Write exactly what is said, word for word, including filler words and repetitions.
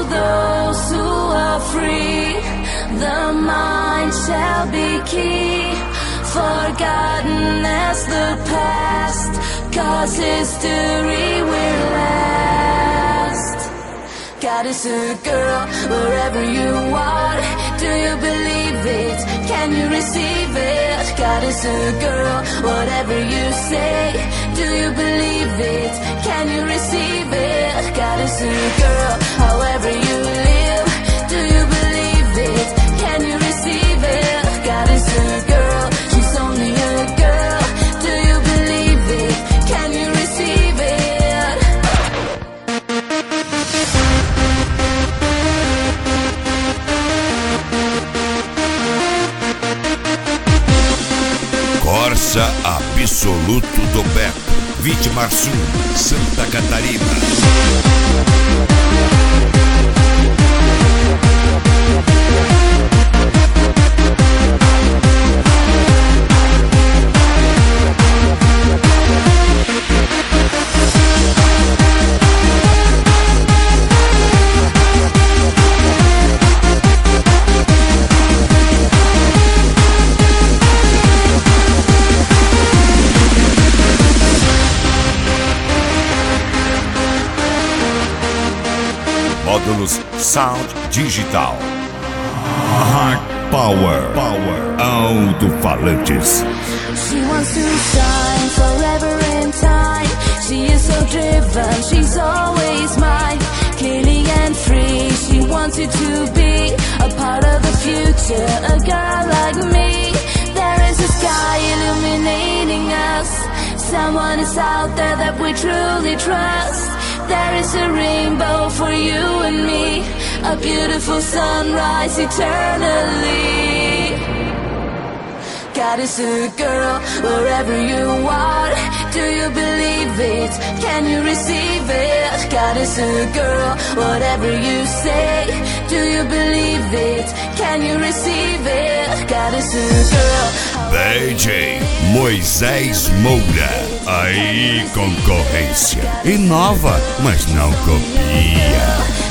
those who are free, the mind shall be key, forgotten as the past, cause history will last. God is a girl, wherever you are, do you believe it? Can you receive it? God is a girl, whatever you say, do you believe it? Can you receive it? God is a girl, however you live, do you believe it? Can you receive it? God is a girl, she's only a girl, do you believe it? Can you receive it? Corsa Absoluto do Beto, Vítima Sul, Santa Catarina. Módulos Sound Digital, Hard Power, Power, Alto-falantes. She wants to shine forever in time. She is so driven, she's always mine. Clearly and free, she wants you to be a part of the future, a girl like me. There is a sky illuminating us. Someone is out there that we truly trust. There is a rainbow for you and me, a beautiful sunrise eternally. God is a girl, wherever you are, do you believe it? Can you receive it? God is a girl, whatever you say, do you believe it? Can you receive it? God is a girl. D J Moisés Moura. Aí, concorrência. Inova, mas não copia.